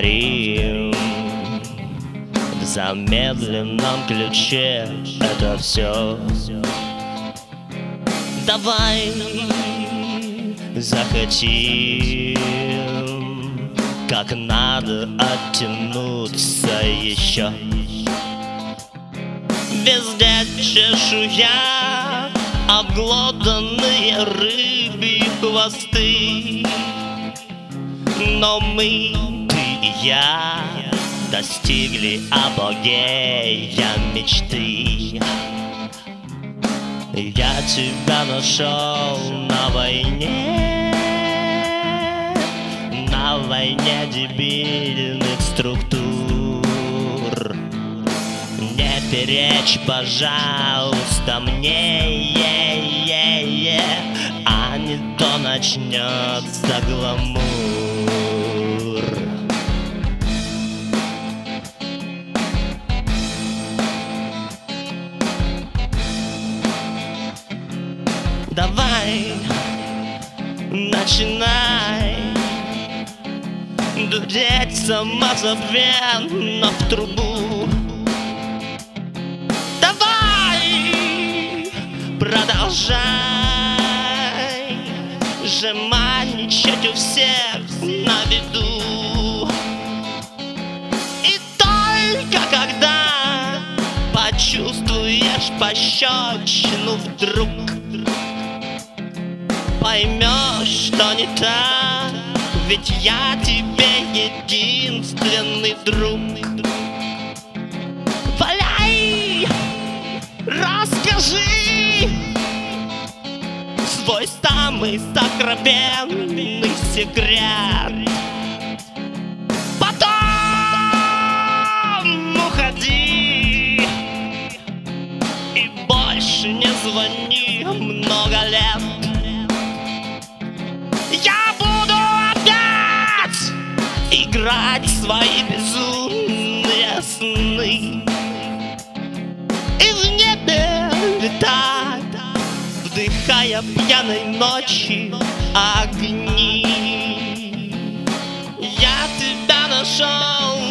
повторим в замедленном ключе это все. Давай захотим, как надо оттянуться еще. Везде чешуя, обглоданные рыбьи хвосты. Но мы, ты и я, достигли апогея мечты. Я тебя нашел на войне дебильных структур. Не перечь, пожалуйста, мне, а не то начнется гламур. Давай, начинай дудеть самозабвенно в трубу. Давай, продолжай жеманничать у всех на виду. И только когда почувствуешь пощечину вдруг, поймешь, что не так, ведь я тебе единственный друг. Валяй, расскажи свой самый сокровенный секрет. Потом уходи и больше не звони много лет. Я буду опять играть свои безумные сны и в небе летать, вдыхая пьяной ночи огни. Я тебя нашел